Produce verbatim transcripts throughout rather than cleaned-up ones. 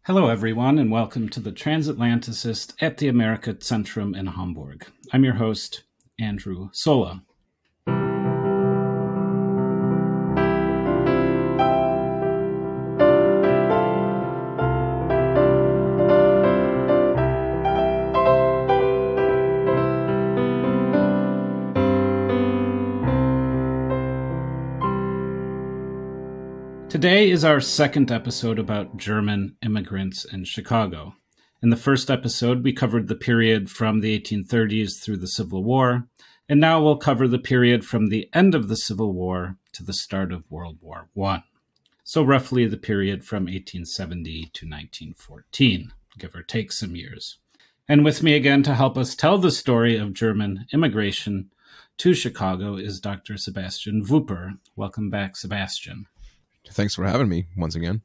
Hello, everyone, and welcome to the Transatlanticist at the America Centrum in Hamburg. I'm your host, Andrew Sola. Today is our second episode about German immigrants in Chicago. In the first episode, we covered the period from the eighteen thirties through the Civil War, and now we'll cover the period from the end of the Civil War to the start of World War One. So roughly the period from eighteen seventy to nineteen fourteen, give or take some years. And with me again to help us tell the story of German immigration to Chicago is Doctor Sebastian Wupper. Welcome back, Sebastian. Thanks for having me once again.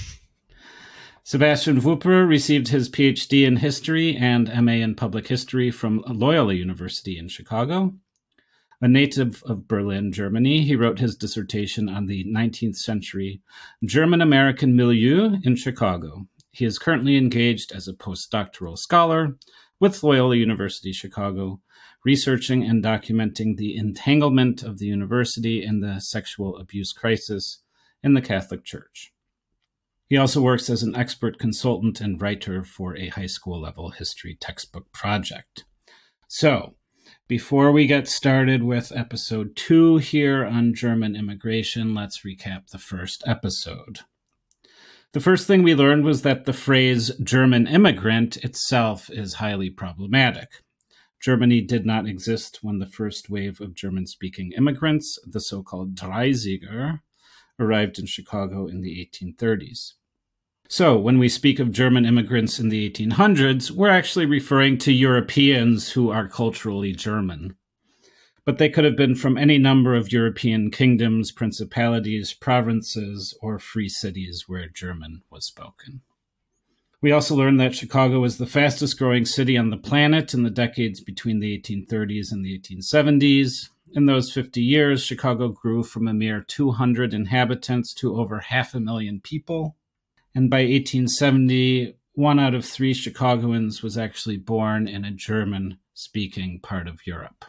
Sebastian Wupper received his P H D in history and M A in public history from Loyola University in Chicago. A native of Berlin, Germany, he wrote his dissertation on the nineteenth century German-American milieu in Chicago. He is currently engaged as a postdoctoral scholar with Loyola University Chicago, researching and documenting the entanglement of the university in the sexual abuse crisis in the Catholic Church. He also works as an expert consultant and writer for a high school level history textbook project. So, before we get started with episode two here on German immigration, let's recap the first episode. The first thing we learned was that the phrase German immigrant itself is highly problematic. Germany did not exist when the first wave of German-speaking immigrants, the so-called Dreisiger, arrived in Chicago in the eighteen thirties. So, when we speak of German immigrants in the eighteen hundreds, we're actually referring to Europeans who are culturally German. But they could have been from any number of European kingdoms, principalities, provinces, or free cities where German was spoken. We also learned that Chicago was the fastest growing city on the planet in the decades between the eighteen thirties and the eighteen seventies. In those fifty years, Chicago grew from a mere two hundred inhabitants to over half a million people. And by eighteen seventy, one out of three Chicagoans was actually born in a German-speaking part of Europe.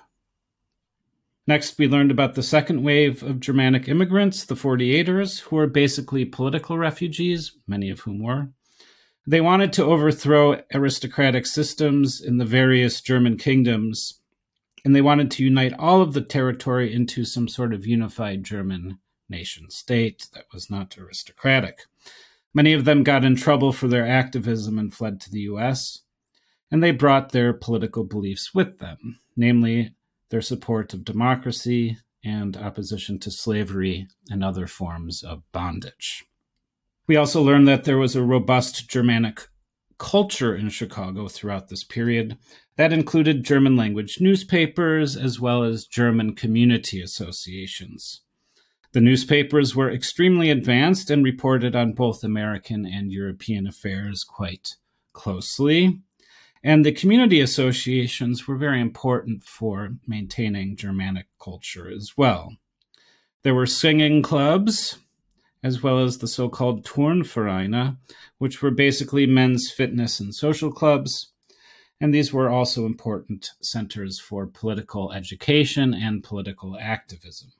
Next, we learned about the second wave of Germanic immigrants, the forty-eighters, who were basically political refugees, many of whom were. They wanted to overthrow aristocratic systems in the various German kingdoms, and they wanted to unite all of the territory into some sort of unified German nation-state that was not aristocratic. Many of them got in trouble for their activism and fled to the U S, and they brought their political beliefs with them, namely their support of democracy and opposition to slavery and other forms of bondage. We also learned that there was a robust Germanic culture in Chicago throughout this period that included German language newspapers as well as German community associations. The newspapers were extremely advanced and reported on both American and European affairs quite closely. And the community associations were very important for maintaining Germanic culture as well. There were singing clubs, as well as the so-called Turnvereine, which were basically men's fitness and social clubs. And these were also important centers for political education and political activism.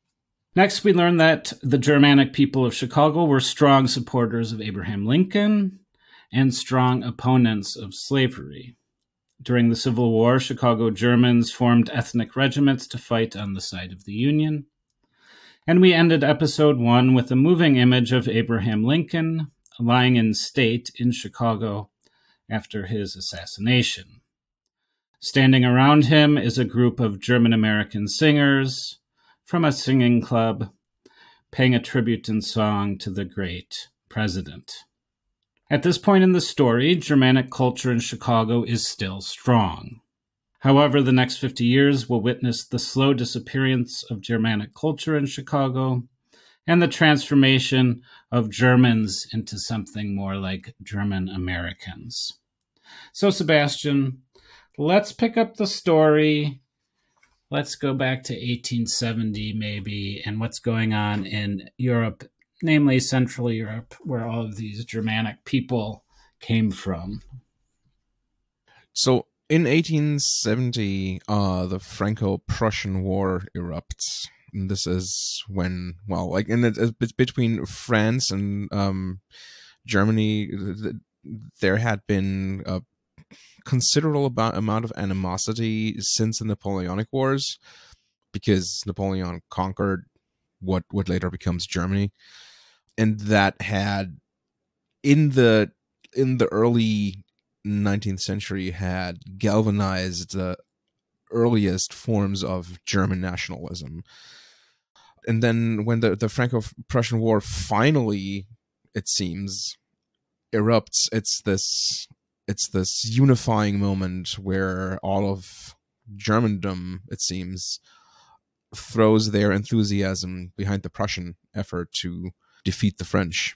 Next, we learned that the Germanic people of Chicago were strong supporters of Abraham Lincoln and strong opponents of slavery. During the Civil War, Chicago Germans formed ethnic regiments to fight on the side of the Union. And we ended episode one with a moving image of Abraham Lincoln lying in state in Chicago after his assassination. Standing around him is a group of German-American singers from a singing club paying a tribute in song to the great president. At this point in the story, Germanic culture in Chicago is still strong. However, the next fifty years will witness the slow disappearance of Germanic culture in Chicago and the transformation of Germans into something more like German Americans. So, Sebastian, let's pick up the story. Let's go back to eighteen seventy maybe and what's going on in Europe namely Central Europe, where all of these Germanic people came from. So in eighteen seventy, uh, the Franco-Prussian War erupts. And this is when, well, like in it, it's between France and um, Germany, there had been a considerable amount of animosity since the Napoleonic Wars, because Napoleon conquered what what later becomes Germany, and that had in the in the early nineteenth century had galvanized the earliest forms of German nationalism. And then when the, the Franco-Prussian War finally, it seems, erupts, it's this it's this unifying moment where all of Germandom, it seems, throws their enthusiasm behind the Prussian effort to defeat the French.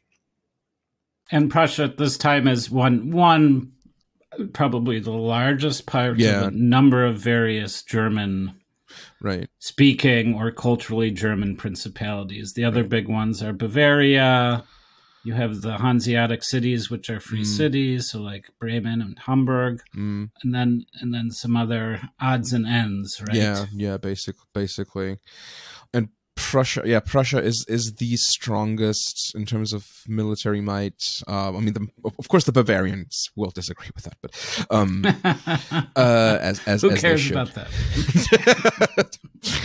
And Prussia at this time is one one probably the largest part Yeah. of a number of various German Right. speaking or culturally German principalities. The other Right. big ones are Bavaria. You have the Hanseatic cities, which are free Mm. cities, so like Bremen and Hamburg, Mm. and then and then some other odds and ends, right? Yeah, yeah, basic, basically. And Prussia, yeah, Prussia is is the strongest in terms of military might. Uh, I mean, the, of course, the Bavarians will disagree with that, but um, uh, as as Who as they cares should. about that?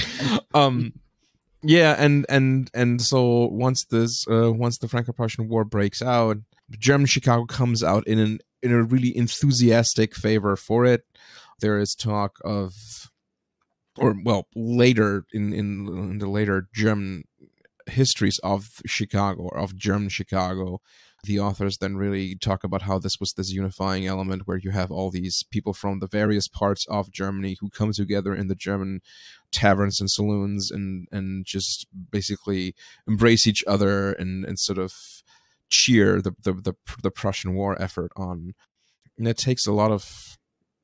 um, yeah, and and and so once this uh, once the Franco-Prussian War breaks out, German Chicago comes out in an in a really enthusiastic favor for it. There is talk of, or well, later in, in in the later German histories of Chicago or of German Chicago, the authors then really talk about how this was this unifying element where you have all these people from the various parts of Germany who come together in the German taverns and saloons and and just basically embrace each other and and sort of cheer the the the, the Prussian war effort on. And it takes a lot of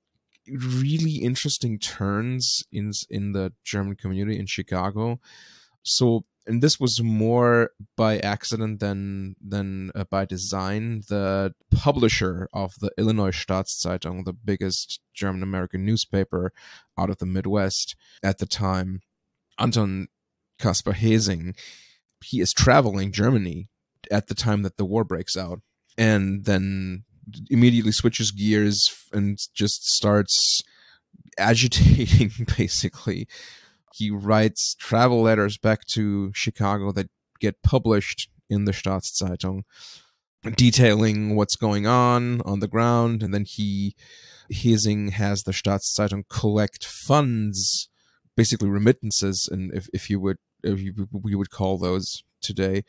really interesting turns in in the German community in Chicago. So, and this was more by accident than than uh, by design. The publisher of the Illinois Staatszeitung, the biggest German American newspaper out of the Midwest at the time, Anton Caspar Hesing, he is traveling Germany at the time that the war breaks out, and then immediately switches gears and just starts agitating, basically. He writes travel letters back to Chicago that get published in the Staatszeitung, detailing what's going on on the ground, and then he, Hesing has the Staatszeitung collect funds, basically remittances, and if, if you would, if you, we would call those today,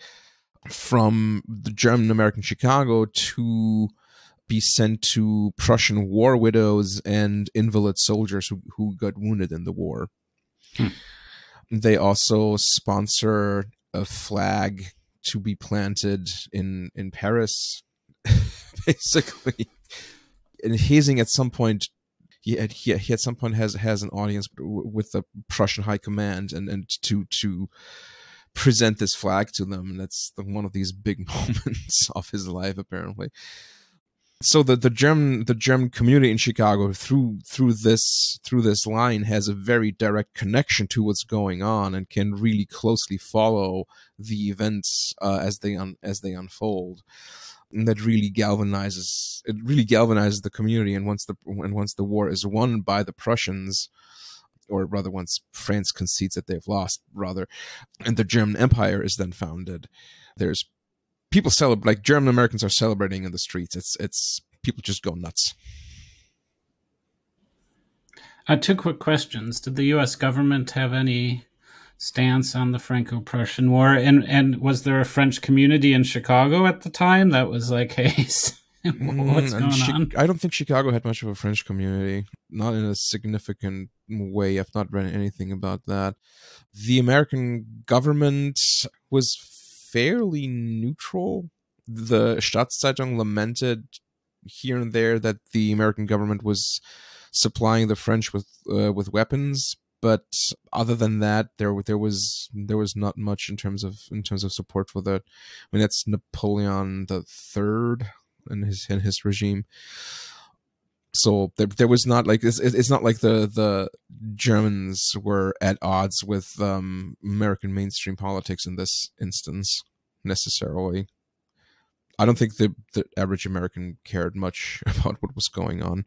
from the German American Chicago to be sent to Prussian war widows and invalid soldiers who, who got wounded in the war. Hmm. They also sponsor a flag to be planted in, in Paris, basically. And Hesing at some point, he, had, he, he at some point has has an audience with the Prussian High Command and, and to to present this flag to them. And that's the, one of these big moments of his life, apparently. So the, the German the German community in Chicago through through this through this line has a very direct connection to what's going on and can really closely follow the events uh, as they un, as they unfold. And that really galvanizes it really galvanizes the community. And once the and once the war is won by the Prussians, or rather once France concedes that they've lost, rather, and the German Empire is then founded, there's people celebrate, like German Americans are celebrating in the streets. It's it's people just go nuts. Uh, two quick questions. Did the U S government have any stance on the Franco-Prussian War? And and was there a French community in Chicago at the time that was like, hey, what's Mm, going Chi- on? I don't think Chicago had much of a French community, not in a significant way. I've not read anything about that. The American government was fairly neutral. The Staatszeitung lamented here and there that the American government was supplying the French with uh, with weapons, but other than that, there there was there was not much in terms of in terms of support for that. I mean, that's Napoleon the Third and his and his regime. So there, there was not like it's, it's not like the the Germans were at odds with um, American mainstream politics in this instance necessarily. I don't think the the average American cared much about what was going on.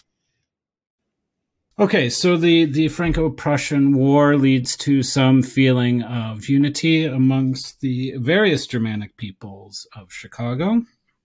Okay, so the, the Franco-Prussian War leads to some feeling of unity amongst the various Germanic peoples of Chicago.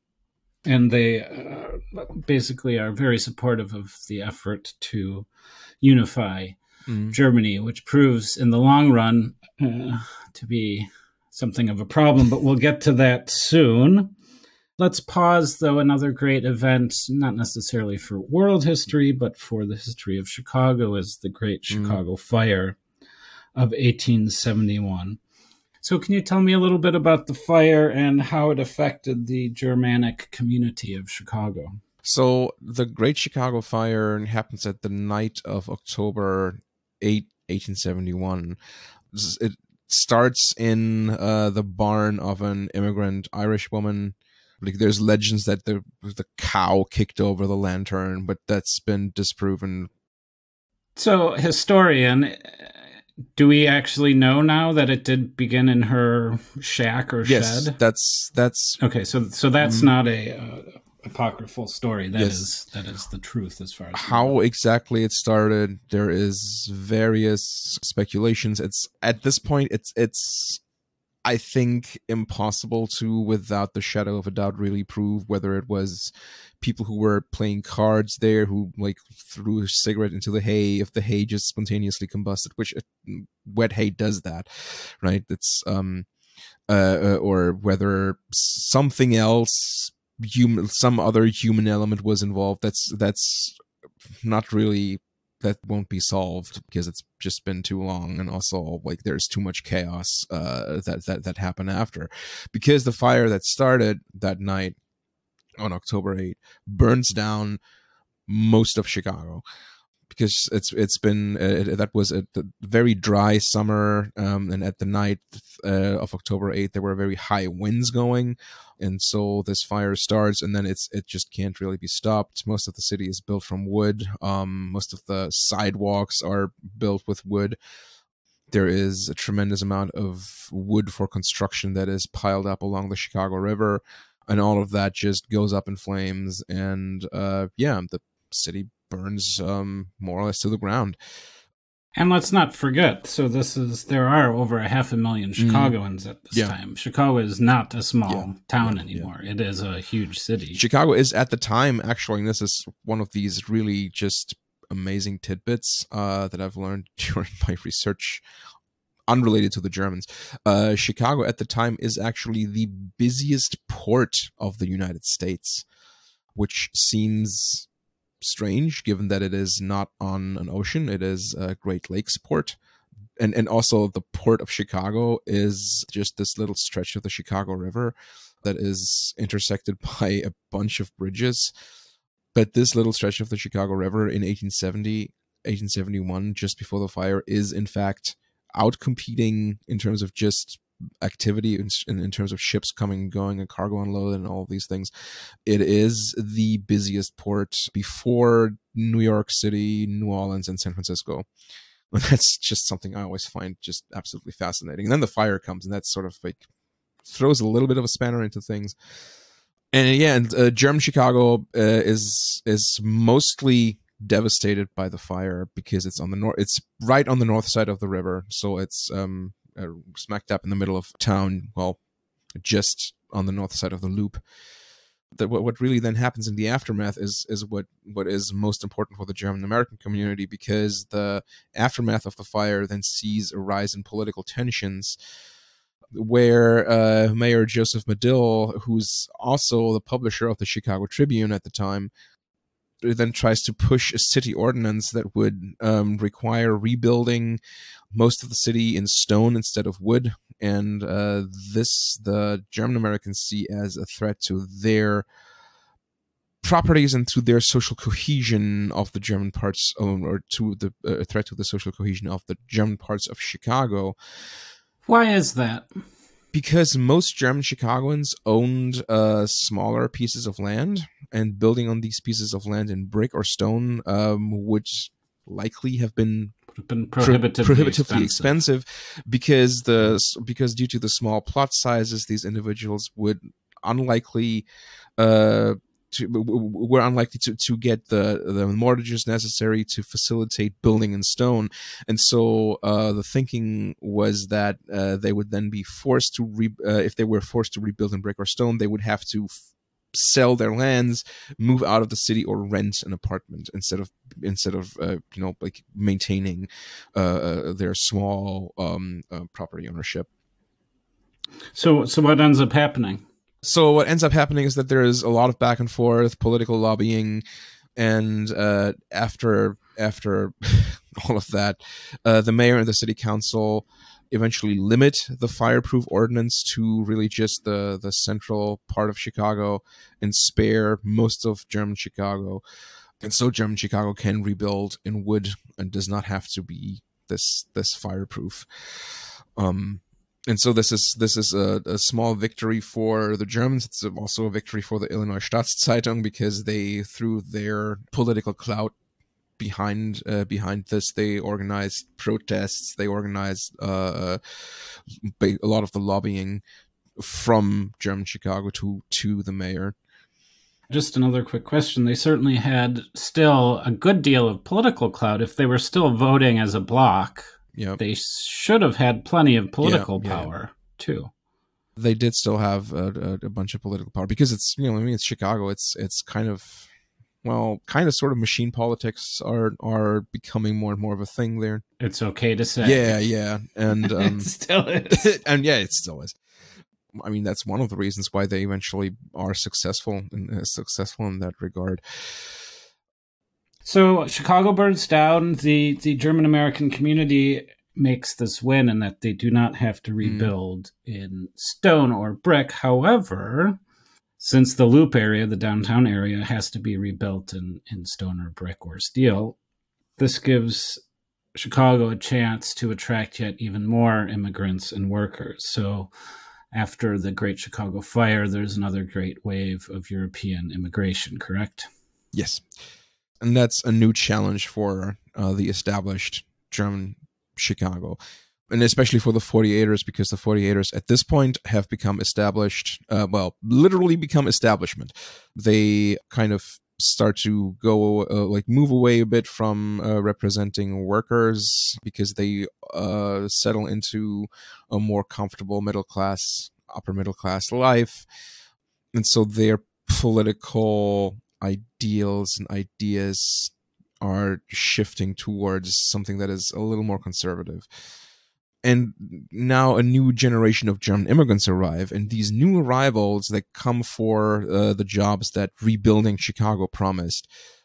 And they uh, basically are very supportive of the effort to unify mm. Germany, which proves in the long run uh, to be something of a problem, but we'll get to that soon. Let's pause, though, another great event, not necessarily for world history, but for the history of Chicago, is the Great Chicago mm. Fire of eighteen seventy-one. So can you tell me a little bit about the fire and how it affected the Germanic community of Chicago? So the Great Chicago Fire happens at the night of October eighth, eighteen seventy-one. It starts in uh, the barn of an immigrant Irish woman. Like, there's legends that the the cow kicked over the lantern, but that's been disproven. So, historian, do we actually know now that it did begin in her shack or yes, shed? that's that's okay. So, so that's mm, not a uh, apocryphal story. That yes. is that is the truth as far as how exactly it started. There is various speculations. It's at this point, it's it's. I think impossible to, without the shadow of a doubt, really prove whether it was people who were playing cards there who like threw a cigarette into the hay, if the hay just spontaneously combusted, which uh, wet hay does that, right? It's um, uh, or whether something else, human, some other human element was involved. That's that's not really. That won't be solved because it's just been too long, and also like there's too much chaos uh, that that that happened after, because the fire that started that night on October eighth burns down most of Chicago. Because it's it's been uh, that was a very dry summer, um, and at the night uh, of October eighth there were very high winds going, and so this fire starts, and then it's it just can't really be stopped. Most of the city is built from wood. Um, most of the sidewalks are built with wood. There is a tremendous amount of wood for construction that is piled up along the Chicago River, and all of that just goes up in flames. And uh, yeah, the city burns um, more or less to the ground. And let's not forget, so this is, there are over a half a million Chicagoans mm. at this yeah. time. Chicago is not a small yeah. town yeah. anymore. Yeah. It is a huge city. Chicago is at the time, actually, and this is one of these really just amazing tidbits uh, that I've learned during my research unrelated to the Germans. Uh, Chicago at the time is actually the busiest port of the United States, which seems strange given that it is not on an ocean. It is a Great Lakes port, and and also the port of Chicago is just this little stretch of the Chicago River that is intersected by a bunch of bridges. But this little stretch of the Chicago River in eighteen seventy, eighteen seventy-one, just before the fire, is in fact out competing in terms of just activity, in, in terms of ships coming and going and cargo unload and all of these things. It is the busiest port before New York City, New Orleans, and San Francisco. And that's just something I always find just absolutely fascinating. And then the fire comes, and that sort of like throws a little bit of a spanner into things. And yeah, and uh, German Chicago uh, is is mostly devastated by the fire because it's on the north. It's right on the north side of the river, so it's um. Uh, smack dab in the middle of town, well, just on the north side of the loop. That what, what really then happens in the aftermath is is what what is most important for the German American community, because the aftermath of the fire then sees a rise in political tensions, where uh, Mayor Joseph Medill, who's also the publisher of the Chicago Tribune at the time, then tries to push a city ordinance that would um, require rebuilding most of the city in stone instead of wood. And uh, this, the German Americans see as a threat to their properties and to their social cohesion of the German parts, or to the uh, threat to the social cohesion of the German parts of Chicago. Why is that? Because most German Chicagoans owned uh, smaller pieces of land, and building on these pieces of land in brick or stone um, would likely have been been prohibitively, pro- prohibitively expensive. expensive because the because due to the small plot sizes, these individuals would unlikely uh, to, were unlikely to, to get the the mortgages necessary to facilitate building in stone, and so uh, the thinking was that uh, they would then be forced to re- uh, if they were forced to rebuild in brick or stone, they would have to f- sell their lands, move out of the city, or rent an apartment instead of instead of uh, you know like maintaining uh, their small um, uh, property ownership. So, so what ends up happening? So what ends up happening is that there is a lot of back and forth, political lobbying, and uh, after after all of that, uh, the mayor and the city council eventually limit the fireproof ordinance to really just the the central part of Chicago and spare most of German Chicago. And so German Chicago can rebuild in wood and does not have to be this this fireproof. Um, and so this is this is a, a small victory for the Germans. It's also a victory for the Illinois Staatszeitung, because they, through their political clout behind uh, behind this, they organized protests. They organized uh, a lot of the lobbying from German Chicago to to the mayor. Just another quick question. They certainly had still a good deal of political clout. If they were still voting as a bloc, yep. they should have had plenty of political yeah, power, yeah, yeah. too. They did still have a, a, a bunch of political power, because it's, you know, I mean, it's Chicago. It's it's kind of, well, kind of sort of machine politics are are becoming more and more of a thing there. It's okay to say. Yeah, yeah. And um, it still is. And yeah, it still is. I mean, that's one of the reasons why they eventually are successful and uh, successful in that regard. So Chicago burns down. The, the German American community makes this win in that they do not have to rebuild mm. in stone or brick. However, since the Loop area, the downtown area, has to be rebuilt in, in stone or brick or steel, this gives Chicago a chance to attract yet even more immigrants and workers. So after the Great Chicago Fire, there's another great wave of European immigration, correct? Yes. And that's a new challenge for uh, the established German Chicago, and especially for the forty-eighters, because the forty-eighters at this point have become established, uh, well, literally become establishment. They kind of start to go, uh, like move away a bit from uh, representing workers, because they uh, settle into a more comfortable middle class, upper middle class life. And so their political ideals and ideas are shifting towards something that is a little more conservative. And now a new generation of German immigrants arrive, and these new arrivals that come for uh, the jobs that rebuilding Chicago promised.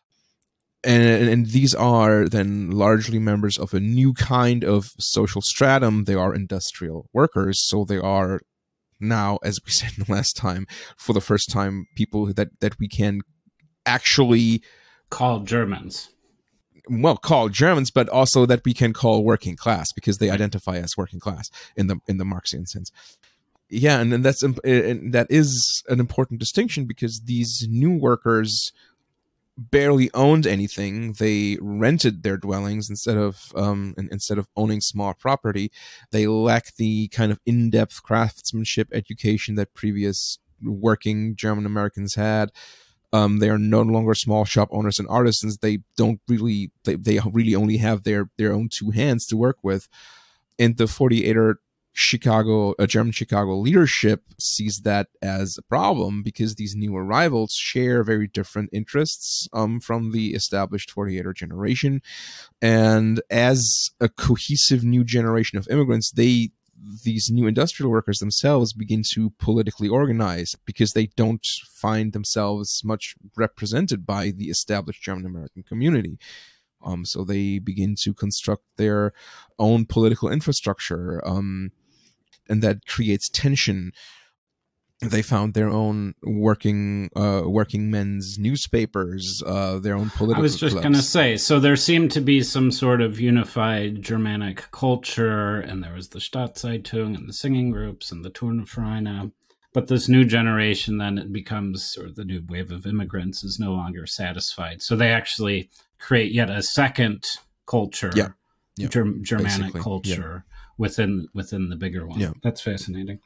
And, and these are then largely members of a new kind of social stratum. They are industrial workers, so they are now, as we said the last time, for the first time, people that, that we can actually call Germans. Well, call Germans, but also that we can call working class, because they identify as working class in the in the Marxian sense. Yeah, and, and that's and that is an important distinction, because these new workers barely owned anything. They rented their dwellings instead of um, instead of owning small property. They lack the kind of in-depth craftsmanship education that previous working German Americans had. Um, they are no longer small shop owners and artisans. They don't really, they, they really only have their, their own two hands to work with. And the forty-eighter Chicago, uh, German Chicago leadership sees that as a problem, because these new arrivals share very different interests um, from the established forty-eighter generation. And as a cohesive new generation of immigrants, they these new industrial workers themselves begin to politically organize, because they don't find themselves much represented by the established German American community. Um, so they begin to construct their own political infrastructure, um, and that creates tension. They found their own working uh, working men's newspapers, uh, their own political I was just clubs. going to say, so there seemed to be some sort of unified Germanic culture, and there was the Stadtzeitung and the singing groups and the Turnvereine. But this new generation, then it becomes, or the new wave of immigrants is no longer satisfied. So they actually create yet a second culture, Yeah. Yeah. Germ- Germanic Basically, culture yeah. within within the bigger one. Yeah. That's fascinating.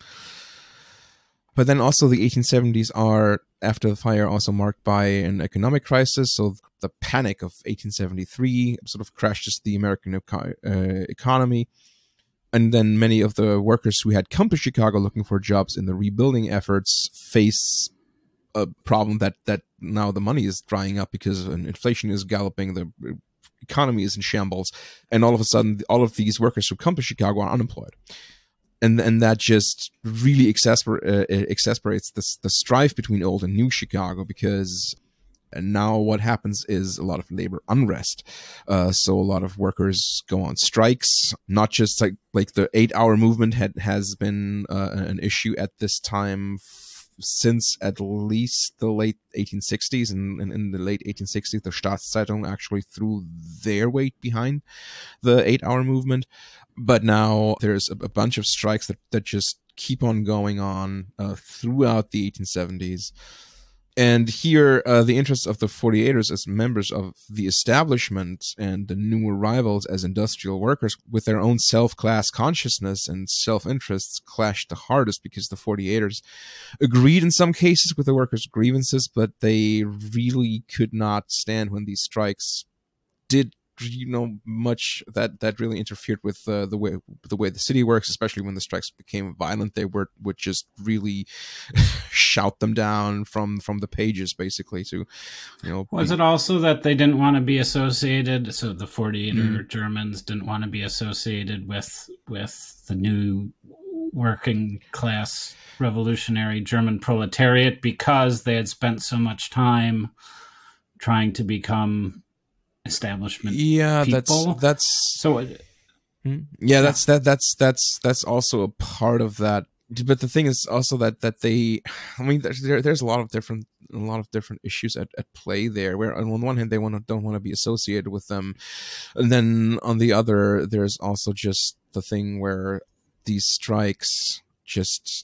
But then also the eighteen seventies are, after the fire, also marked by an economic crisis. So the Panic of eighteen seventy-three sort of crashes the American eco- uh, economy. And then many of the workers who had come to Chicago looking for jobs in the rebuilding efforts face a problem that, that now the money is drying up because inflation is galloping, the economy is in shambles, and all of a sudden all of these workers who come to Chicago are unemployed. And and that just really exasper- uh, exasperates the, the strife between old and new Chicago, because and now what happens is a lot of labor unrest. Uh, so a lot of workers go on strikes, not just like, like the eight hour movement had, has been uh, an issue at this time f- since at least the late eighteen sixties. And, and in the late eighteen sixties, the Stadtzeitung actually threw their weight behind the eight hour movement. But now there's a, a bunch of strikes that, that just keep on going on uh, throughout the eighteen seventies. And here, uh, the interests of the forty-eighters as members of the establishment and the new arrivals as industrial workers with their own self-class consciousness and self-interests clashed the hardest, because the forty-eighters agreed in some cases with the workers' grievances, but they really could not stand when these strikes did, you know, much that that really interfered with uh, the way the way the city works, especially when the strikes became violent. They were would just really shout them down from from the pages, basically. To, you know, was be, it also that they didn't want to be associated? So the forty-eighter mm. Germans didn't want to be associated with with the new working class revolutionary German proletariat, because they had spent so much time trying to become establishment yeah people. that's that's so it, yeah, yeah that's that that's that's that's also a part of that. But the thing is also that that they, I mean, there's there, there's a lot of different a lot of different issues at, at play there, where on one hand they want to don't want to be associated with them, and then on the other there's also just the thing where these strikes just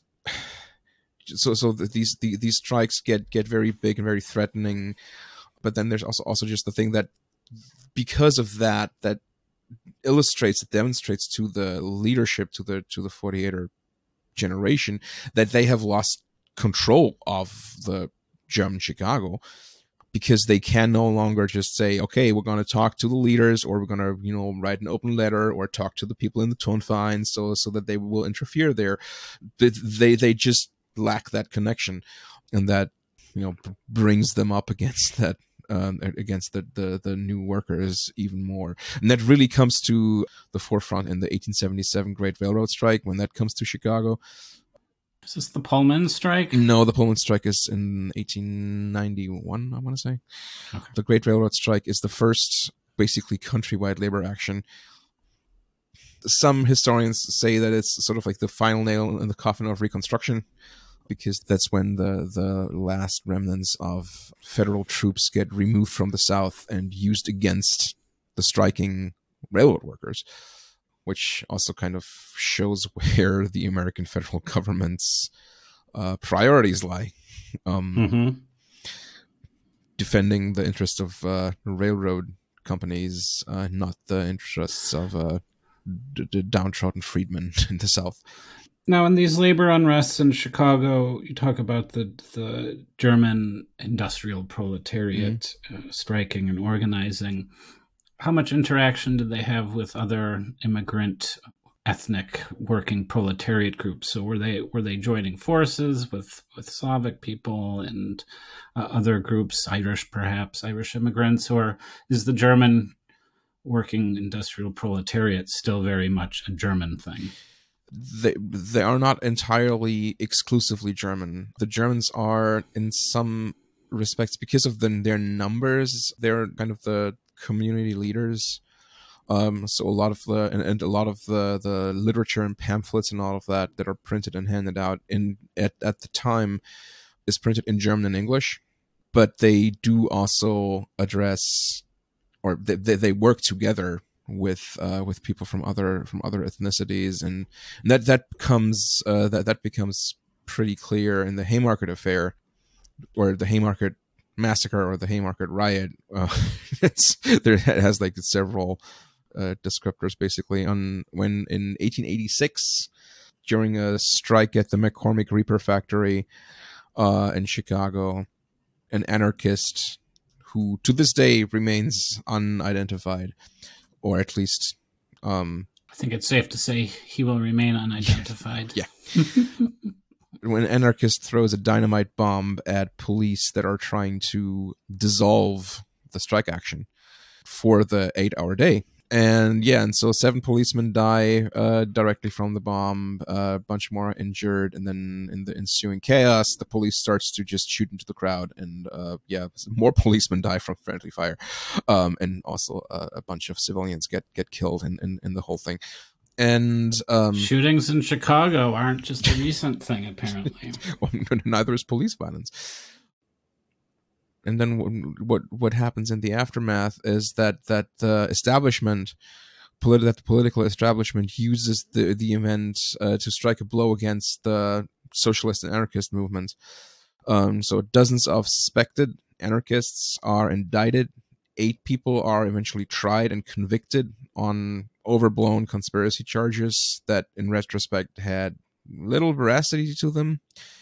so so these the, these strikes get get very big and very threatening. But then there's also also just the thing that because of that, that illustrates, demonstrates to the leadership, to the to the forty-eighter generation, that they have lost control of the German Chicago, because they can no longer just say, okay, we're going to talk to the leaders, or we're going to, you know, write an open letter, or talk to the people in the Turnverein, so so that they will interfere there. They they just lack that connection, and that, you know, brings them up against that. Um, against the, the the new workers even more. And that really comes to the forefront in the eighteen seventy-seven Great Railroad Strike, when that comes to Chicago. Is this the Pullman strike? No, the Pullman strike is in eighteen ninety-one, I want to say. Okay. The Great Railroad Strike is the first basically countrywide labor action. Some historians say that it's sort of like the final nail in the coffin of Reconstruction, because that's when the, the last remnants of federal troops get removed from the South and used against the striking railroad workers, which also kind of shows where the American federal government's uh, priorities lie. Um, mm-hmm. Defending the interests of uh, railroad companies, uh, not the interests of uh, d- d- downtrodden freedmen in the South. Now, in these labor unrests in Chicago, you talk about the the German industrial proletariat mm-hmm. uh, striking and organizing. How much interaction did they have with other immigrant, ethnic, working proletariat groups? So were they were they joining forces with, with Slavic people and uh, other groups, Irish perhaps, Irish immigrants, or is the German working industrial proletariat still very much a German thing? They they are not entirely exclusively German. The Germans are, in some respects, because of the, their numbers, they're kind of the community leaders. Um, so a lot of the and, and a lot of the, the literature and pamphlets and all of that that are printed and handed out in at, at the time is printed in German and English, but they do also address, or they they, they work together with uh, with people from other from other ethnicities, and, and that that becomes uh, that that becomes pretty clear in the Haymarket Affair, or the Haymarket Massacre, or the Haymarket Riot. Uh, it's there it has like several uh, descriptors basically on when in eighteen eighty-six, during a strike at the McCormick Reaper factory uh, in Chicago, an anarchist who to this day remains unidentified, or at least um, I think it's safe to say he will remain unidentified. Yeah. When an anarchist throws a dynamite bomb at police that are trying to dissolve the strike action for the eight-hour day. And yeah, and so seven policemen die uh, directly from the bomb, uh, a bunch more are injured, and then in the ensuing chaos, the police starts to just shoot into the crowd, and uh, yeah, more policemen die from friendly fire, um, and also uh, a bunch of civilians get get killed in, in, in the whole thing. And um, shootings in Chicago aren't just a recent thing, apparently. Well, neither is police violence. And then what what happens in the aftermath is that that the establishment, politi- that the political establishment uses the the event uh, to strike a blow against the socialist and anarchist movement. Um, so dozens of suspected anarchists are indicted. Eight people are eventually tried and convicted on overblown conspiracy charges that, in retrospect, had little veracity to them.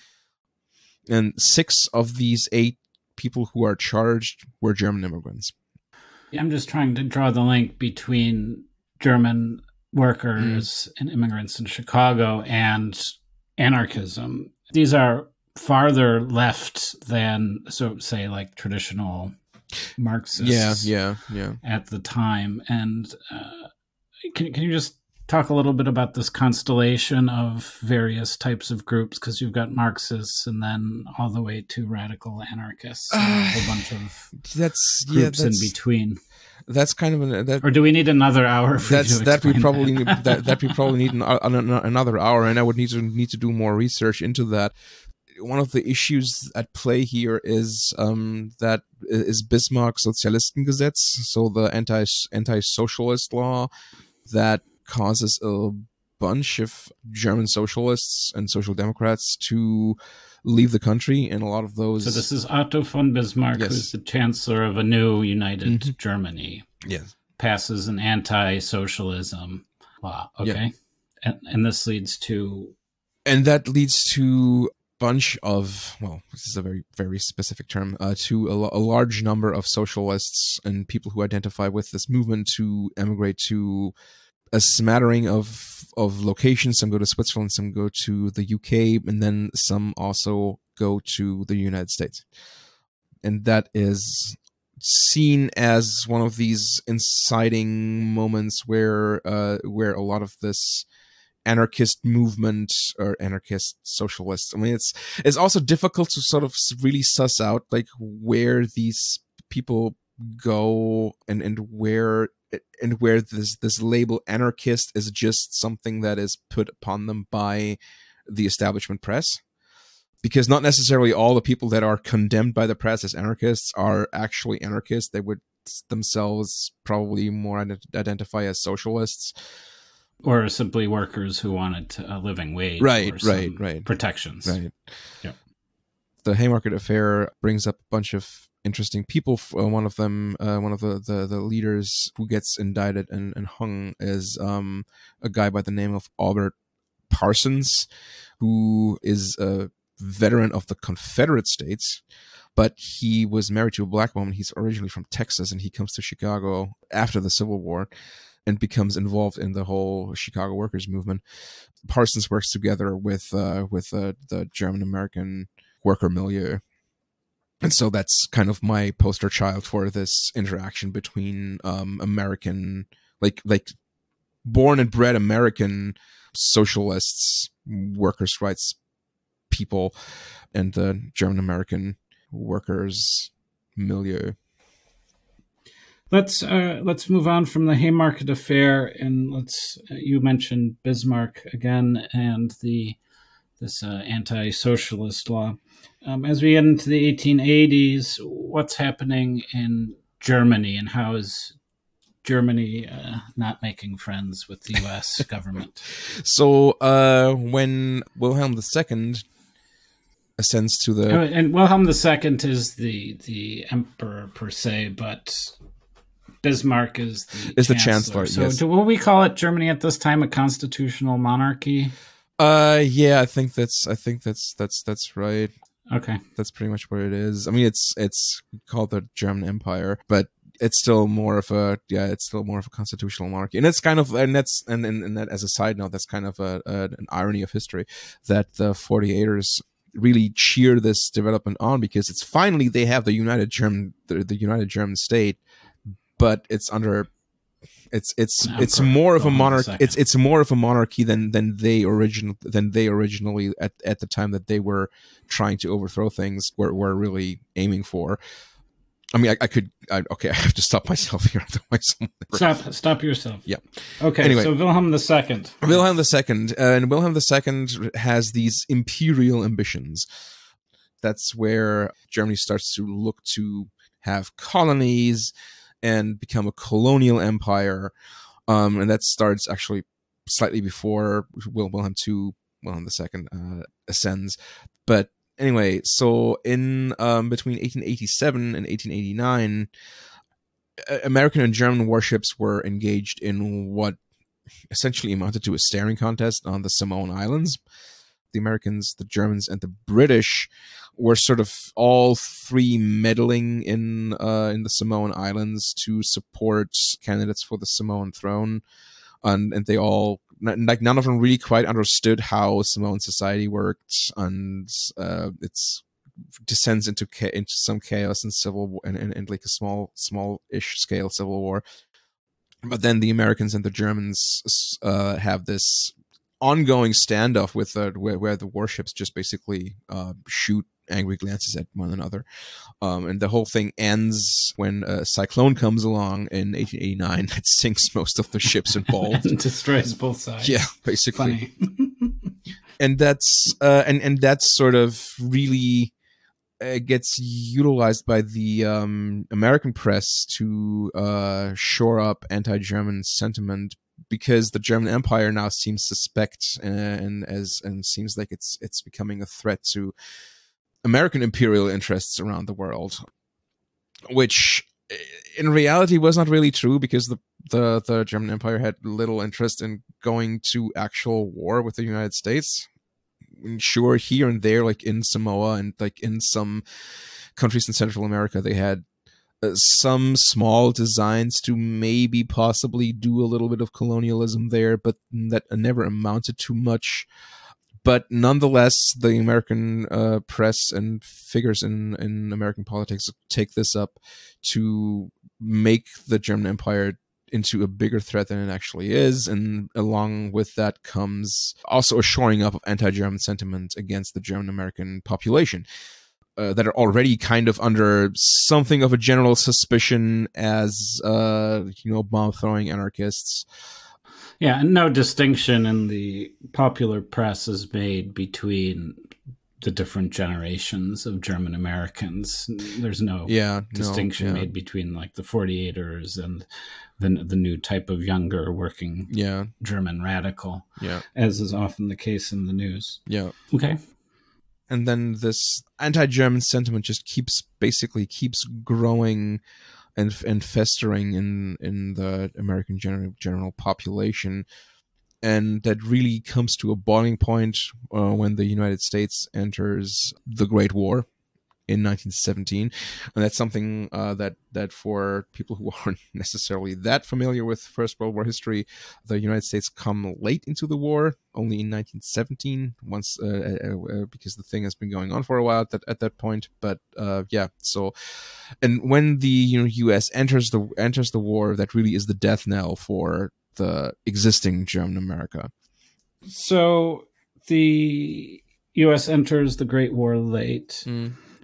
And six of these eight people who are charged were German immigrants. I'm just trying to draw the link between German workers mm. and immigrants in Chicago and anarchism. These are farther left than, so say, like traditional Marxists. Yeah, yeah, yeah. At the time, and uh, can can you just talk a little bit about this constellation of various types of groups? Because you've got Marxists, and then all the way to radical anarchists, and a whole bunch of that's groups yeah, that's, in between. That's kind of an. That, or do we need another hour? For that's you to that we probably that? Need, that that we probably need an, an, another hour, and I would need to need to do more research into that. One of the issues at play here is um, that is Bismarck's Sozialistengesetz, so the anti anti-socialist law that causes a bunch of German socialists and social democrats to leave the country, and a lot of those. So this is Otto von Bismarck, yes. who's the chancellor of a new united mm-hmm. Germany. Yes, passes an anti-socialism law. Okay, yeah. and and this leads to, and that leads to. Bunch of, well, this is a very, very specific term, uh, to a, a large number of socialists and people who identify with this movement to emigrate to a smattering of of locations. Some go to Switzerland, some go to the U K, and then some also go to the United States. And that is seen as one of these inciting moments where uh, where a lot of this anarchist movement or anarchist socialists. I mean, it's it's also difficult to sort of really suss out like where these people go and and where and where this this label anarchist is just something that is put upon them by the establishment press. Because not necessarily all the people that are condemned by the press as anarchists are actually anarchists. They would themselves probably more ident- identify as socialists. Or simply workers who wanted a living wage, right, or some right, right, protections. Right. Yep. The Haymarket Affair brings up a bunch of interesting people. Uh, one of them, uh, one of the, the, the leaders who gets indicted and, and hung is um, a guy by the name of Albert Parsons, who is a veteran of the Confederate States. But he was married to a black woman. He's originally from Texas, and he comes to Chicago after the Civil War and becomes involved in the whole Chicago workers movement. Parsons works together with uh, with uh, the German-American worker milieu. And so that's kind of my poster child for this interaction between um, American, like like born and bred American socialists, workers' rights people, and the German-American workers milieu. Let's uh, let's move on from the Haymarket Affair, and let's. Uh, you mentioned Bismarck again, and the this uh, anti-socialist law. Um, as we get into the eighteen eighties, what's happening in Germany, and how is Germany uh, not making friends with the U S government? So uh, when Wilhelm the Second ascends to the... Oh, and Wilhelm the Second is the, the emperor per se, but Bismarck is the is chancellor. the chancellor, So yes. do, will we call it Germany at this time a constitutional monarchy? Uh, yeah, I think that's, I think that's, that's, that's right. Okay. That's pretty much what it is. I mean, it's, it's called the German Empire, but it's still more of a, yeah, it's still more of a constitutional monarchy. And it's kind of, and that's, and, and, and that as a side note, that's kind of a, a, an irony of history that the forty-eighters really cheer this development on, because it's finally, they have the United German, the, the United German state, but it's under, it's, it's, Emperor it's more of a Wilhelm monarchy. the It's, it's more of a monarchy than, than they original, than they originally at, at the time that they were trying to overthrow things were, were really aiming for. I mean, I, I could, I, okay, I have to stop myself here. Otherwise, Stop, stop yourself. Yeah. Okay, Anyway. so Wilhelm the Second. Wilhelm the Second, uh, and Wilhelm the Second has these imperial ambitions. That's where Germany starts to look to have colonies and become a colonial empire. Um, and that starts actually slightly before Wil- Wilhelm the Second, Wilhelm the Second uh, ascends. But anyway, so in um, between eighteen eighty-seven and eighteen eighty-nine, American and German warships were engaged in what essentially amounted to a staring contest on the Samoan Islands. The Americans, the Germans, and the British were sort of all three meddling in uh, in the Samoan Islands to support candidates for the Samoan throne, and and they all, like, none of them really quite understood how Samoan society worked, and uh, it's descends into ca- into some chaos and civil war, and, and, and like a small small-ish scale civil war. But then the Americans and the Germans uh, have this ongoing standoff with uh, where, where the warships just basically uh, shoot angry glances at one another. Um, and the whole thing ends when a cyclone comes along in eighteen eighty-nine that sinks most of the ships involved. And destroys both sides. Yeah, basically. Funny. and that's uh, and and that's sort of really uh, gets utilized by the um, American press to uh, shore up anti-German sentiment, because the German Empire now seems suspect and, and as and seems like it's it's becoming a threat to American imperial interests around the world, which in reality was not really true, because the, the, the German Empire had little interest in going to actual war with the United States. Sure, here and there, like in Samoa and like in some countries in Central America, they had uh, some small designs to maybe possibly do a little bit of colonialism there, but that never amounted to much. But nonetheless, the American uh, press and figures in, in American politics take this up to make the German Empire into a bigger threat than it actually is. And along with that comes also a shoring up of anti-German sentiment against the German-American population uh, that are already kind of under something of a general suspicion as, uh, you know, bomb-throwing anarchists. Yeah, and no distinction in the popular press is made between the different generations of German Americans. There's no yeah, distinction no, yeah. made between like the forty-eighters and the the new type of younger working yeah. German radical, yeah. as is often the case in the news. Yeah. Okay. And then this anti-German sentiment just keeps basically keeps growing and and festering in in the American general general population, and that really comes to a boiling point uh, when the United States enters the Great War in nineteen seventeen, and that's something uh, that that for people who aren't necessarily that familiar with First World War history, the United States come late into the war, only in nineteen seventeen, once uh, uh, because the thing has been going on for a while at that, at that point. But uh, yeah, so and when the you know U S enters the enters the war, that really is the death knell for the existing German America. So the U S enters the Great War late. Mm.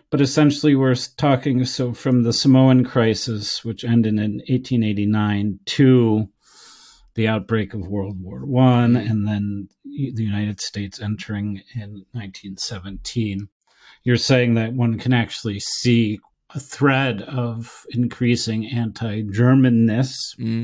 But essentially, we're talking so from the Samoan crisis, which ended in eighteen eighty-nine, to the outbreak of World War One, and then the United States entering in nineteen seventeen. You're saying that one can actually see a thread of increasing anti-Germanness mm.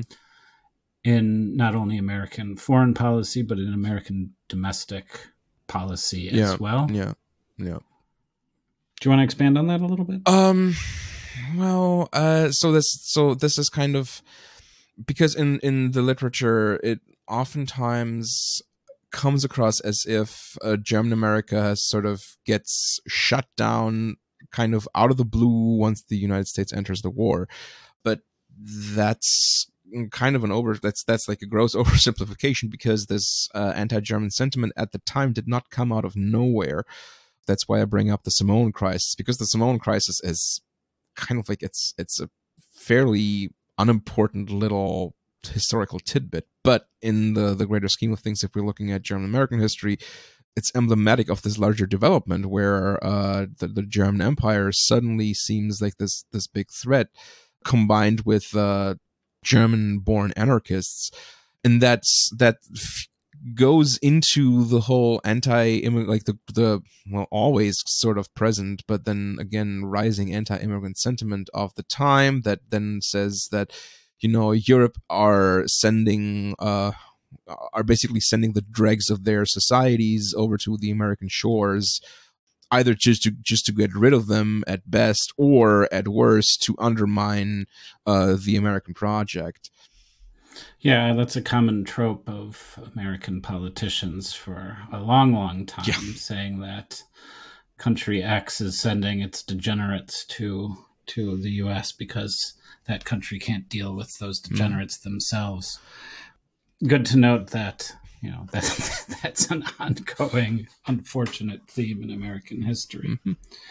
in not only American foreign policy, but in American domestic policy as yeah, well. Yeah, yeah. Do you want to expand on that a little bit? Um, well, uh, so this, so this is kind of, because in, in the literature, it oftentimes comes across as if uh, German America sort of gets shut down kind of out of the blue once the United States enters the war. But that's kind of an over, that's, that's like a gross oversimplification, because this uh, anti-German sentiment at the time did not come out of nowhere. That's why I bring up the Samoan crisis, because the Samoan crisis is kind of like, it's it's a fairly unimportant little historical tidbit. But in the, the greater scheme of things, if we're looking at German American history, it's emblematic of this larger development where uh, the, the German Empire suddenly seems like this, this big threat, combined with uh, German-born anarchists. And that's that... F- goes into the whole anti like the the well always sort of present, but then again rising anti-immigrant sentiment of the time that then says that, you know, Europe are sending uh are basically sending the dregs of their societies over to the American shores, either just to just to get rid of them at best, or at worst to undermine uh the American project. Yeah, that's a common trope of American politicians for a long, long time, yeah. saying that country X is sending its degenerates to to the U S because that country can't deal with those degenerates mm. themselves. Good to note that, you know, that that's an ongoing, unfortunate theme in American history. Mm-hmm.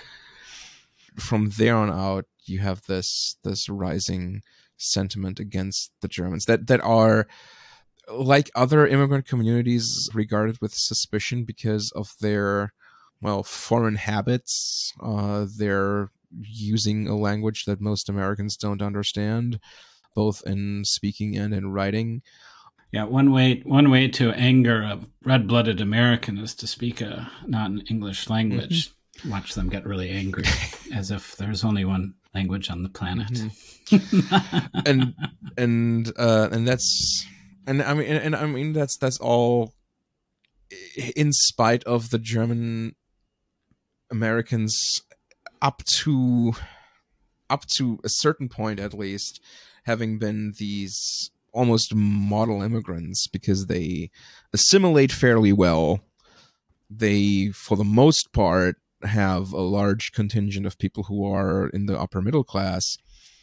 From there on out, you have this this rising sentiment against the Germans that that are, like other immigrant communities, regarded with suspicion because of their, well, foreign habits. Uh, they're using a language that most Americans don't understand, both in speaking and in writing. Yeah, one way one way to anger a red-blooded American is to speak a non-English language. Mm-hmm. Watch them get really angry, as if there's only one language on the planet. Mm-hmm. and and uh, and that's and I mean and, and I mean that's that's all in spite of the German Americans up to up to a certain point, at least, having been these almost model immigrants, because they assimilate fairly well. They, for the most part, have a large contingent of people who are in the upper middle class,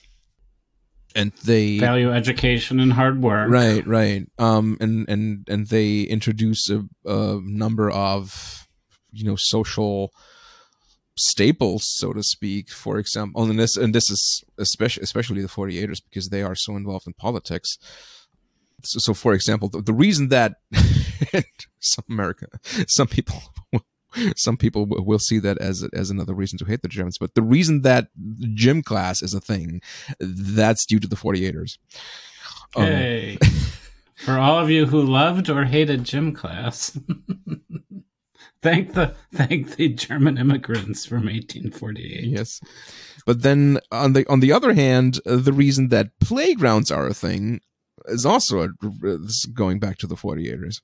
and they value education and hard work. Right, right. Um, and and and they introduce a, a number of, you know, social staples, so to speak. For example, and this and this is especially especially the forty-eighters, because they are so involved in politics. So, so for example, the, the reason that some America, some people. Some people will see that as as another reason to hate the Germans, but the reason that gym class is a thing, that's due to the forty-eighters. Hey, um, for all of you who loved or hated gym class, thank the thank the German immigrants from eighteen forty-eight. Yes, but then on the on the other hand, uh, the reason that playgrounds are a thing is also a, this is going back to the forty-eighters.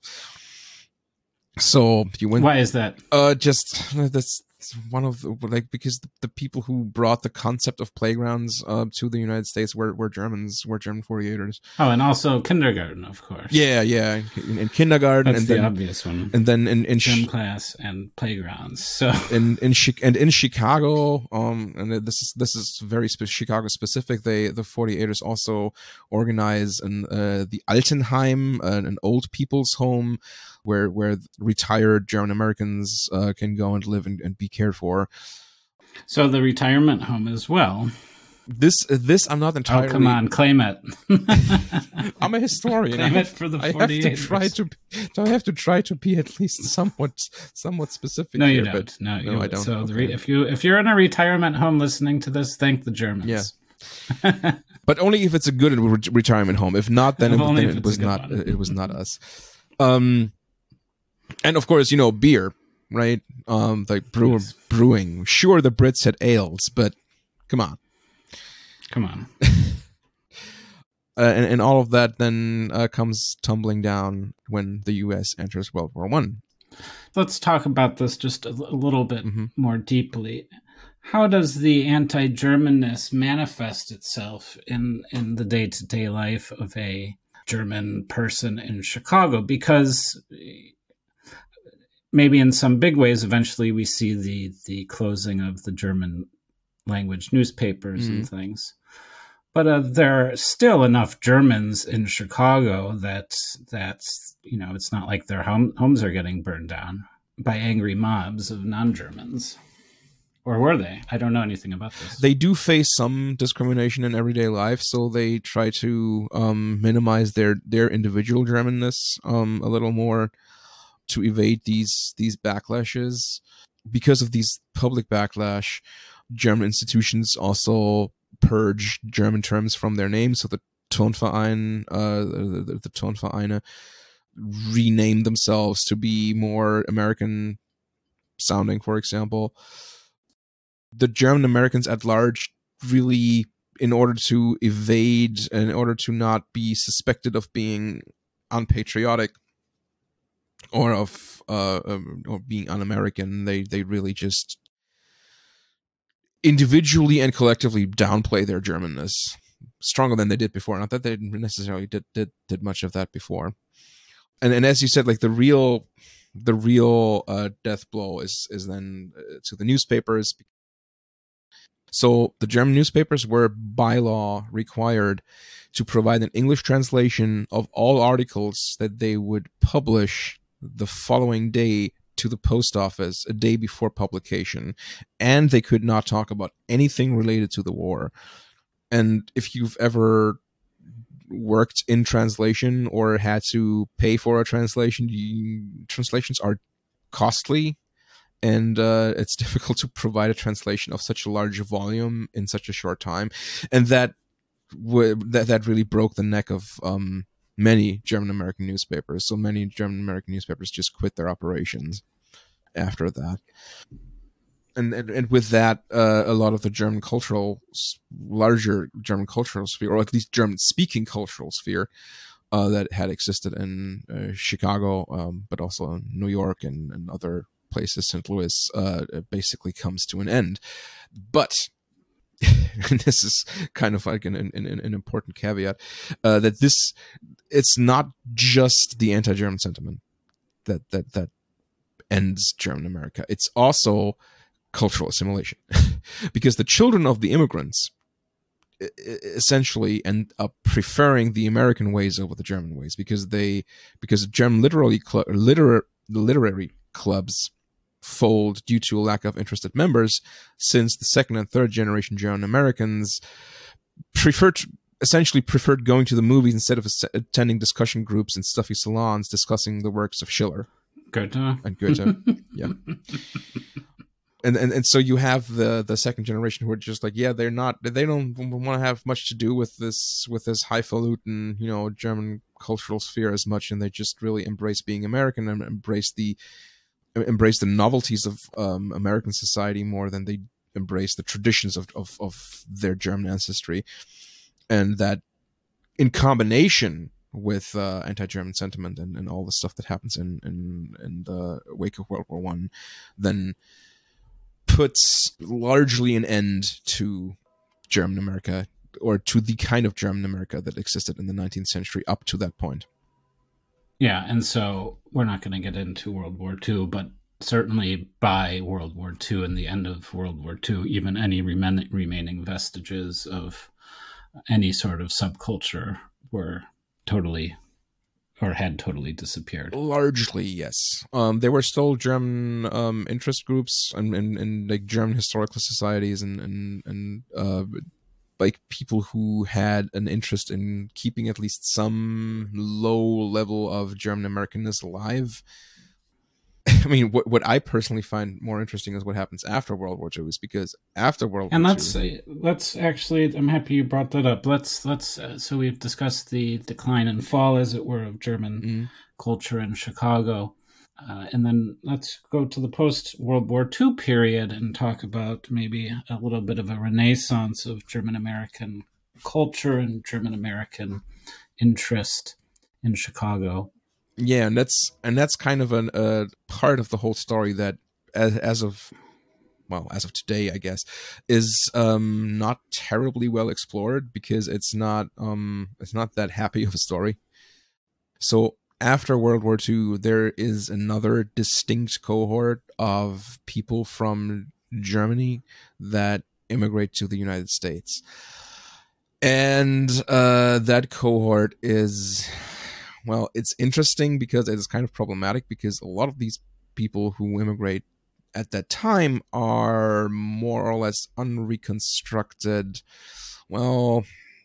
So you went. Why is that? Uh, just that's one of the, like, because the, the people who brought the concept of playgrounds uh, to the United States were, were Germans, were German forty-eighters. Oh, and also kindergarten, of course. Yeah, yeah, in, in kindergarten. That's and the then, obvious one. And then in, in gym class and playgrounds. So in in and in Chicago, um, and this is this is very spe- Chicago specific. They the forty-eighters also organize an uh, the Altenheim, uh, an old people's home, where where retired German Americans uh, can go and live and, and be cared for. So the retirement home as well This this I'm not entirely. Oh, come on, claim it. I'm a historian. Claim I it have, for the I have forty-eight to try to. I have to try to be at least somewhat somewhat specific. No, you here, don't. But no, no, you, I don't. So the Okay. re, if you if you're in a retirement home listening to this, thank the Germans. Yeah. But only if it's a good re- retirement home. If not, then, it, Only then if it it's was a good not. one. It was not us. Um, and of course, you know, beer, right? Um, like brew, Yes. brewing. Sure, the Brits had ales, but come on. Come on. Uh, and, and all of that then uh, comes tumbling down when the U S enters World War One. Let's talk about this just a, a little bit Mm-hmm. more deeply. How does the anti-Germanness manifest itself in, in the day-to-day life of a German person in Chicago? Because maybe in some big ways, eventually we see the, the closing of the German language newspapers Mm-hmm. and things. But uh, there are still enough Germans in Chicago that that's, you know, it's not like their home, homes are getting burned down by angry mobs of non-Germans. Or were they? I don't know anything about this. They do face some discrimination in everyday life, so they try to um, minimize their, their individual Germanness um, a little more to evade these these backlashes. Because of these public backlash, German institutions also purge German terms from their names. So the Tonverein, uh, the, the Tonvereine rename themselves to be more American sounding, for example. The German Americans at large really, in order to evade, in order to not be suspected of being unpatriotic or of uh, or being un-American, they they really just individually and collectively downplay their Germanness stronger than they did before. Not that they necessarily did did, did much of that before. And and as you said, like the real the real uh, death blow is is then uh, to the newspapers. So the German newspapers were by law required to provide an English translation of all articles that they would publish the following day to the post office a day before publication, and they could not talk about anything related to the war. And if you've ever worked in translation or had to pay for a translation, you, translations are costly, and uh, it's difficult to provide a translation of such a large volume in such a short time. And that w- that, that really broke the neck of um, many German-American newspapers. So many German-American newspapers just quit their operations after that. And, and, and with that, uh, a lot of the German cultural, larger German cultural sphere, or at least German-speaking cultural sphere, uh, that had existed in uh, Chicago, um, but also in New York and, and other places, Saint Louis, uh, basically comes to an end. But and this is kind of like an, an, an important caveat, uh, that this, it's not just the anti-German sentiment that that that ends German America. It's also cultural assimilation, because the children of the immigrants essentially end up preferring the American ways over the German ways, because they because German literary cl- liter- literary clubs fold due to a lack of interested members, since the second and third generation German Americans preferred essentially preferred going to the movies instead of attending discussion groups in stuffy salons discussing the works of Schiller, Goethe, and Goethe. Yeah. And, and and so you have the the second generation who are just like, yeah, they're not, they don't want to have much to do with this with this highfalutin, you know, German cultural sphere as much, and they just really embrace being American and embrace the embrace the novelties of um, American society more than they embrace the traditions of, of of their German ancestry. And that, in combination with uh, anti-German sentiment and, and all the stuff that happens in in, in the wake of World War One, then puts largely an end to German America, or to the kind of German America that existed in the nineteenth century up to that point. Yeah, and so we're not going to get into World War Two, but certainly by World War Two and the end of World War Two, even any remen- remaining vestiges of any sort of subculture were totally, or had totally disappeared. Largely, yes. Um, there were still German um, interest groups and, and, and like German historical societies and and, and uh, like people who had an interest in keeping at least some low level of German Americanness alive. I mean, what what I personally find more interesting is what happens after World War Two, is because after World And War let's Two, let's actually, I'm happy you brought that up. Let's let's uh, so we've discussed the decline and fall, as it were, of German mm, culture in Chicago, uh, and then let's go to the post World War Two period and talk about maybe a little bit of a renaissance of German American culture and German American interest in Chicago. yeah, and that's and that's kind of an a uh, part of the whole story that, as as of well, as of today, I guess, is um, not terribly well explored, because it's not um, it's not that happy of a story. So after World War Two, there is another distinct cohort of people from Germany that immigrate to the United States. And uh, that cohort is, well, it's interesting because it is kind of problematic, because a lot of these people who immigrate at that time are more or less unreconstructed, well,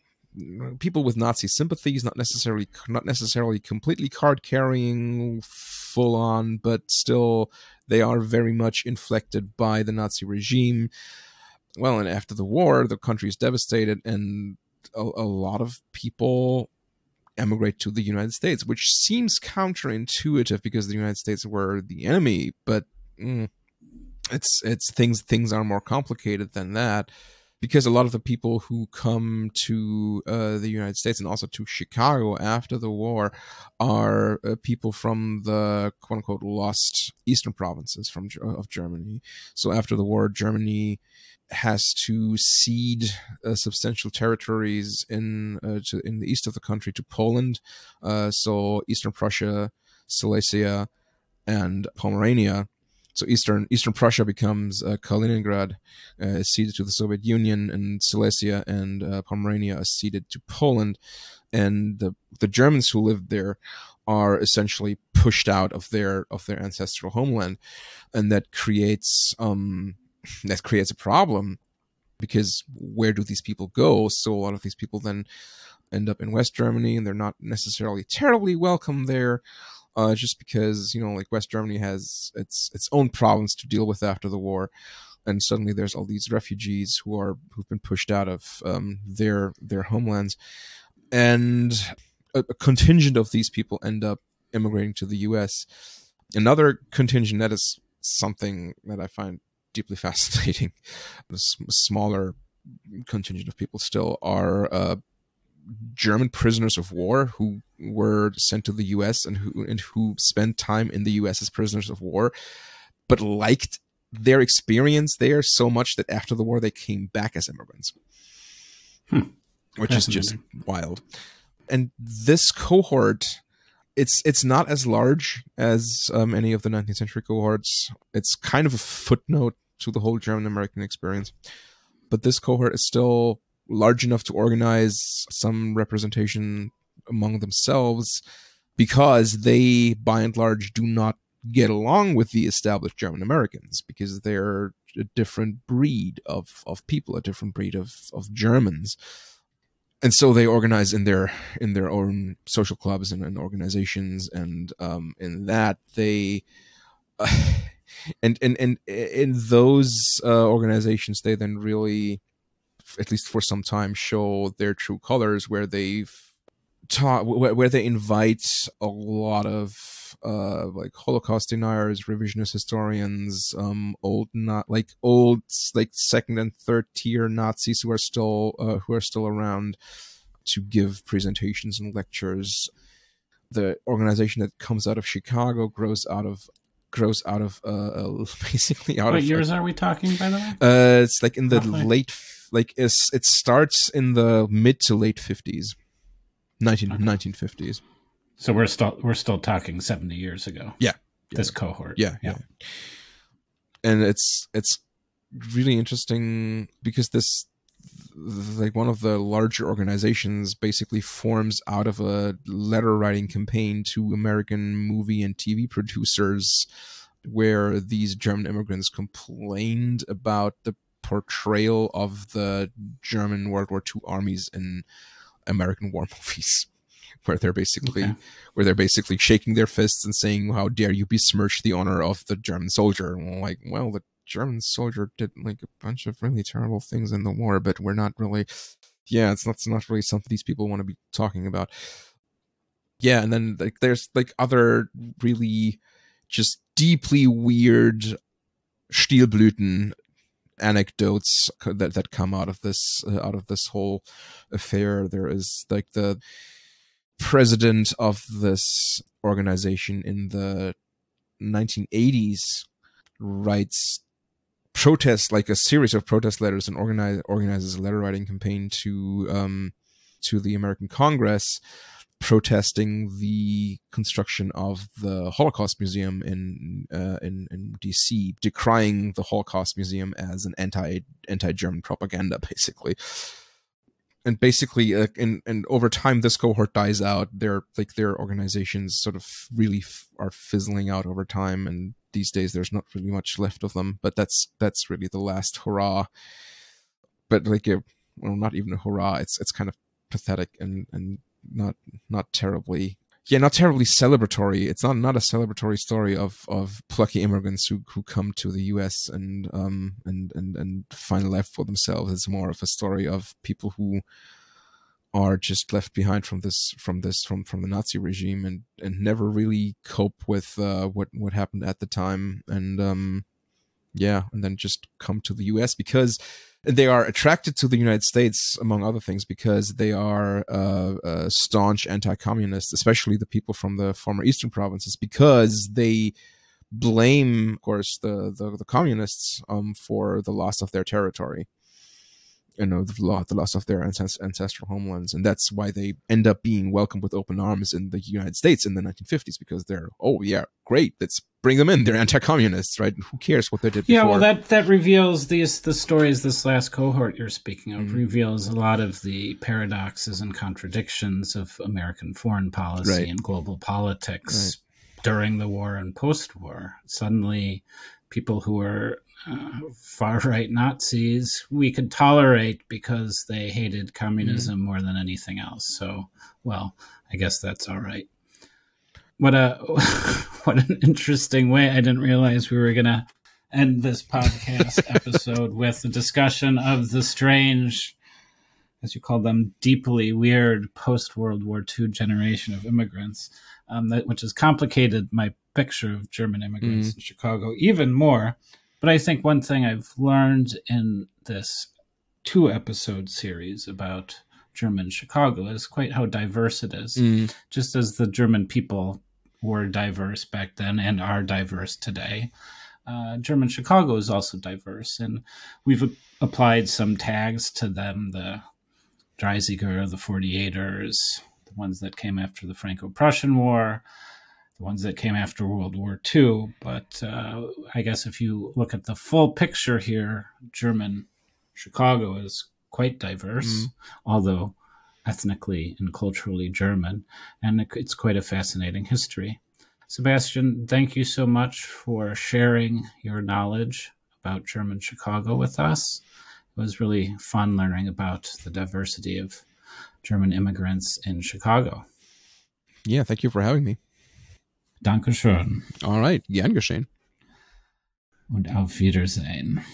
people with Nazi sympathies, not necessarily not necessarily completely card carrying full on, but still they are very much inflected by the Nazi regime. Well, and after the war, the country is devastated, and a, a lot of people emigrate to the United States, which seems counterintuitive because the United States were the enemy, but mm, it's it's things things are more complicated than that. Because a lot of the people who come to uh, the United States and also to Chicago after the war are uh, people from the quote-unquote lost eastern provinces from of Germany. So after the war, Germany has to cede uh, substantial territories in uh, to, in the east of the country to Poland. Uh, so Eastern Prussia, Silesia, and Pomerania. So Eastern Eastern Prussia becomes uh, Kaliningrad, uh, is ceded to the Soviet Union, and Silesia and uh, Pomerania are ceded to Poland. And the the Germans who lived there are essentially pushed out of their of their ancestral homeland, and that creates um, that creates a problem, because where do these people go? So a lot of these people then end up in West Germany, and they're not necessarily terribly welcome there. Uh, just because, you know, like West Germany has its its own problems to deal with after the war, and suddenly there's all these refugees who are who've been pushed out of um, their their homelands, and a, a contingent of these people end up immigrating to the U S. Another contingent, that is something that I find deeply fascinating. A smaller contingent of people still are uh, German prisoners of war who were sent to the U S and who and who spent time in the U S as prisoners of war, but liked their experience there so much that after the war they came back as immigrants, hmm. which is just wild. And this cohort, it's it's not as large as um, any of the nineteenth century cohorts. It's kind of a footnote to the whole German American experience, but this cohort is still large enough to organize some representation among themselves, because they, by and large, do not get along with the established German Americans, because they're a different breed of, of people, a different breed of, of Germans. And so they organize in their in their own social clubs and, and organizations, and um, in that they uh, and, and and in those uh, organizations they then really, at least for some time, show their true colors, where they've taught, where they invite a lot of uh, like Holocaust deniers, revisionist historians, um, old not like old like second and third tier Nazis who are still uh, who are still around to give presentations and lectures. The organization that comes out of Chicago grows out of grows out of uh, basically out what of. What years like, are we talking, by the way? Uh, it's like in the Roughly. late. Like it's, it starts in the mid to late fifties, nineteen, okay. nineteen fifties. So we're still we're still talking seventy years ago. Yeah, this yeah. cohort. Yeah, yeah, yeah. And it's it's really interesting because this, like, one of the larger organizations basically forms out of a letter writing campaign to American movie and T V producers, where these German immigrants complained about the portrayal of the German World War Two armies in American war movies, where they're basically okay. where they're basically shaking their fists and saying, "How dare you besmirch the honor of the German soldier?" And like, well, the German soldier did like a bunch of really terrible things in the war, but we're not really, yeah, it's not, it's not really something these people want to be talking about. Yeah, and then like there's like other really just deeply weird Stilblüten anecdotes that that come out of this uh, out of this whole affair. There is like the president of this organization in the nineteen eighties writes protest, like a series of protest letters, and organize organizes a letter writing campaign to um to the American Congress, protesting the construction of the Holocaust Museum in uh, in in D C, decrying the Holocaust Museum as an anti anti-German propaganda, basically. And basically, uh, and and over time, this cohort dies out. Their like their organizations sort of really f- are fizzling out over time, and these days there's not really much left of them. But that's that's really the last hurrah. But like, a, well, not even a hurrah. It's it's kind of pathetic and and not not terribly yeah not terribly celebratory. It's not not a celebratory story of of plucky immigrants who who come to the U S and um and and and find life for themselves. It's more of a story of people who are just left behind from this from this from from the Nazi regime and and never really cope with uh what what happened at the time, and um yeah and then just come to the U S because they are attracted to the United States, among other things, because they are uh, uh, staunch anti-communists, especially the people from the former Eastern provinces, because they blame, of course, the the, the communists um, for the loss of their territory, you know, the, the loss of their ancestral homelands. And that's why they end up being welcomed with open arms in the United States in the nineteen fifties, because they're, oh, yeah, great, let's bring them in. They're anti-communists, right? Who cares what they did before? Yeah, well, that, that reveals these the stories this last cohort you're speaking of, mm-hmm. reveals a lot of the paradoxes and contradictions of American foreign policy right. and global politics right. during the war and post-war. Suddenly, people who were uh, far-right Nazis we could tolerate because they hated communism mm-hmm. more than anything else. So, well, I guess that's all right. What a what an interesting way. I didn't realize we were going to end this podcast episode with a discussion of the strange, as you call them, deeply weird post-World War Two generation of immigrants, um, that, which has complicated my picture of German immigrants mm. in Chicago even more. But I think one thing I've learned in this two-episode series about German Chicago is quite how diverse it is. Mm. Just as the German people were diverse back then and are diverse today, uh, German Chicago is also diverse. And we've a- applied some tags to them, the Dreisiger, the forty-eighters, the ones that came after the Franco-Prussian War, the ones that came after World War Two. But uh, I guess if you look at the full picture here, German Chicago is quite diverse, mm. although ethnically and culturally German, and it's quite a fascinating history. Sebastian, thank you so much for sharing your knowledge about German Chicago with us. It was really fun learning about the diversity of German immigrants in Chicago. Yeah, thank you for having me. Dankeschön. All right, gern geschehen. Und auf Wiedersehen.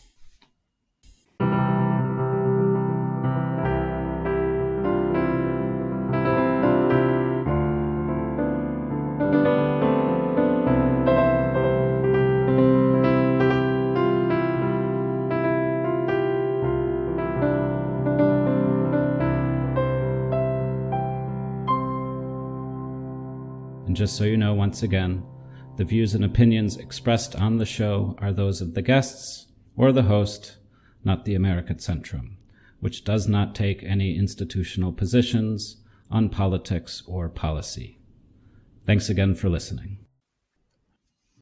And just so you know, once again, the views and opinions expressed on the show are those of the guests or the host, not the America Centrum, which does not take any institutional positions on politics or policy. Thanks again for listening.